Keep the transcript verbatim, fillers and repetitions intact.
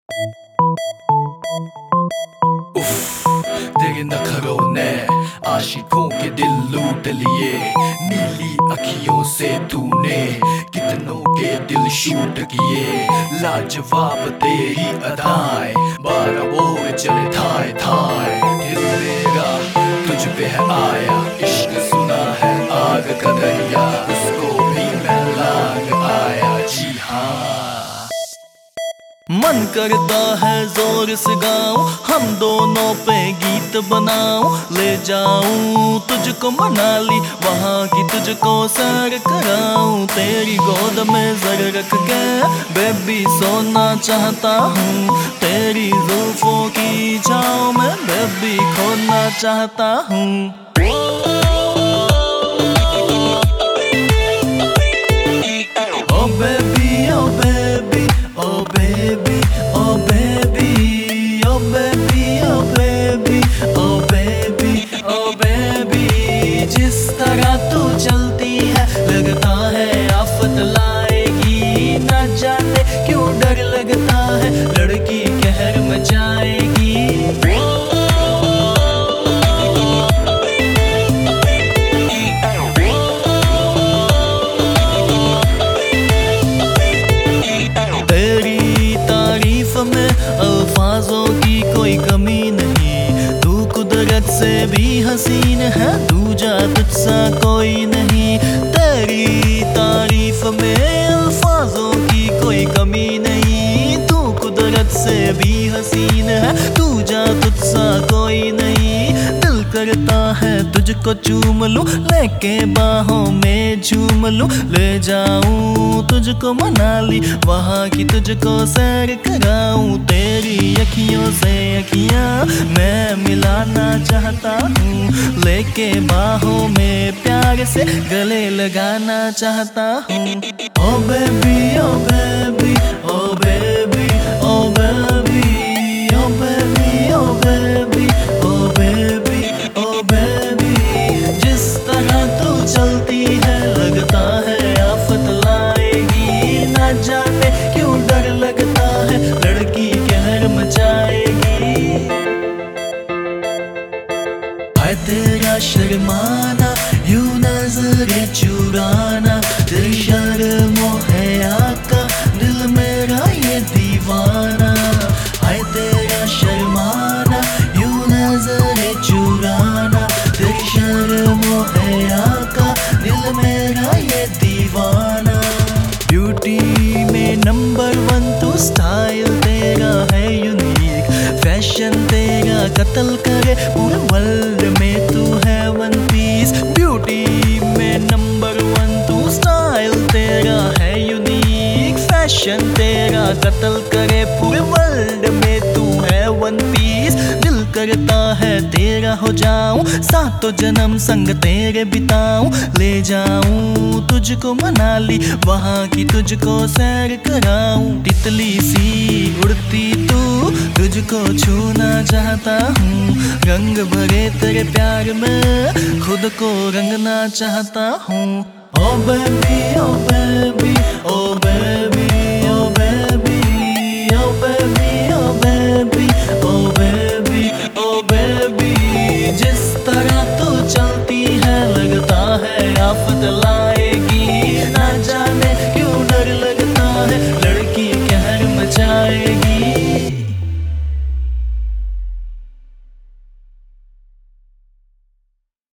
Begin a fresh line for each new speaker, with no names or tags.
उफ, तेरे नखरों ने आशिकों के दिल लूट लिए। नीली अखियों से तूने कितनों के दिल शूट किए। लाजवाब तेरी अदाएं बारह बोर चले थाए थाए। दिल मेरा तुझ पे है आया, इश्क सुना है आग का दरिया, उसको भी मैं लाग आया। जी हाँ,
मन करता है जोर से गाऊं, हम दोनों पे गीत बनाऊं। ले जाऊं तुझको मनाली, वहाँ की तुझको सैर कराऊं। तेरी गोद में जर रख के बेबी सोना चाहता हूँ। तेरी जुल्फों की छाँव में बेबी खोना चाहता हूँ। Oh baby oh baby oh baby oh baby oh baby oh baby oh baby oh baby, जिस तरह तू चलती है लगता है आफत लाएगी। ना जाने क्यों डर लगता है लड़की कहर मचाएगी। में अल्फाजों की कोई कमी नहीं, तू कुदरत से भी हसीन है, दूजा तुझसा कोई नहीं। तेरी तारीफ में अल्फाजों की कोई कमी नहीं, तू कुदरत से भी हसीन है, दूजा तुझसा कोई नहीं। दिल करता है तुझको चूम लूं, लेके बाहों में झूम लूं। ले जाऊं तुझको मनाली, वहाँ की तुझको सैर कराऊं। तेरी अखियों से अखियां मैं मिलाना चाहता हूँ, लेके बाहों में प्यार से गले लगाना चाहता हूँ। Oh baby oh baby oh baby oh baby oh baby oh baby oh baby oh baby, जिस तरह तू चलती है लगता है आफत लाएगी। ना जाने क्यों डर लगता है लड़की कहर मचाएगी। हाय तेरा शर्माना, यूं नजरे चुराना, दिल शर्मो हया का दिल मेरा ये दीवाना। हाय तेरा शर्माना, यूं नजरे चुराना, दिल शर्मो हया का दिल मेरा ये दीवाना। ब्यूटी में नंबर वन तू, स्टाइल तेरा है यूनिक, फैशन तेरा कत्ल करे पूरे वर्ल्ड में तू है वन पीस। ब्यूटी में नंबर वन तू, स्टाइल तेरा है यूनिक, फैशन तेरा कत्ल करे पूरे वर्ल्ड में तू है वन पीस। दिल करता है तेरा हो जाऊं, सातों जन्म संग तेरे बिताऊं। ले जाऊं तुझको मनाली, वहाँ की तुझको सैर कराऊं। तितली सी उड़ती तू, तुझको छूना चाहता हूँ। रंग भरे तेरे प्यार में खुद को रंगना चाहता हूँ। Oh baby oh baby